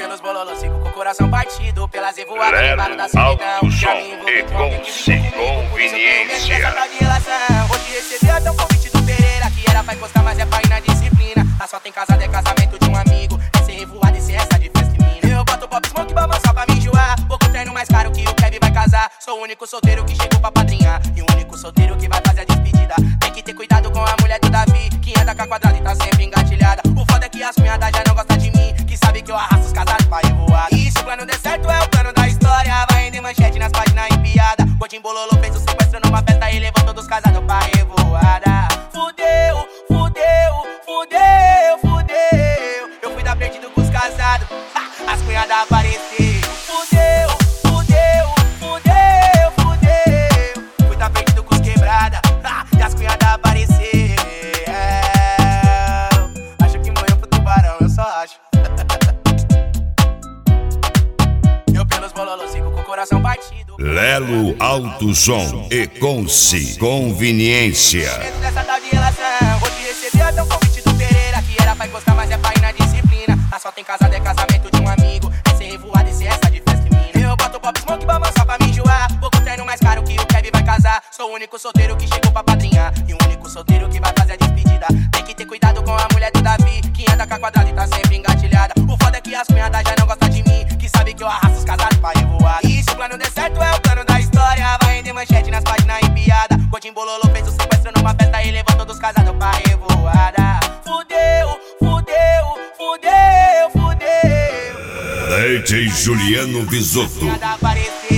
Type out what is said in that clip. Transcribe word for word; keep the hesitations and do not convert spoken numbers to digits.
pelos bololos, sigo com o coração partido. Pelas revoadas, levado da solidão. Alto som e com conveniência. Hoje recebi até um convite do Pereira, que era pra encostar, mas é pra ir na disciplina. Lá só tem casado, é casamento de um amigo. É ser revoada e ser essa de festa em mina. Eu boto pop smoke pra avançar pra me enjoar. Vou com o terno mais caro que o Kevin vai casar. Sou o único solteiro que chegou pra padrinhar. E o único solteiro que vai fazer a despedida. Tem que ter cuidado com a mulher do Davi, que anda com a quadrada e tá sempre engatilhada. O foda é que as cunhadas já não gostam de mim, que sabe que eu arrasto os casados pra revoar. E se o plano der certo é o plano da história. Vai render manchete nas páginas em piada. Godinho Bololô fez o sequestro numa festa e levou todos os casados pra revoada. Fudeu, fudeu, fudeu, fudeu. Eu fui dar perdido com os casados, ha, as cunhadas apareceram. Fudeu, fudeu, fudeu, fudeu. Fui dar perdido com os quebrada, ha, e as cunhadas apareceram. Acho que morreu pro tubarão, eu só acho. Eu pelos bololos sigo com o coração partido. Lelo Alto Som e Conce Conveniência. Dessa tal de relação, hoje recebi até um convite do Pereira, que era pra encostar, mas é pra ir na disciplina. Lá só tem casado, é casamento de um amigo. É ser revoada e ser essa de festa em mina. Eu boto pop smoke pra avançar pra me enjoar. Vou com o terno mais caro que o Kevin vai casar. Sou o único solteiro que chegou pra padrinhar. E o único solteiro que vai fazer a despedida. Tem que ter cuidado com a mulher do Davi, que anda com a quadrada e tá sempre engatilhada. O foda é que as cunhadas já não gostam de mim, que sabe que eu arrasto os casados pra revoar. E se o plano der certo é o plano da história. Vai render manchete nas páginas em piada. Godinho Bololô fez o sequestro numa festa e levou todos os casados pra revoada. Fudeu, fudeu, fudeu, fudeu. D J Juliano Bisotto. Apareceu.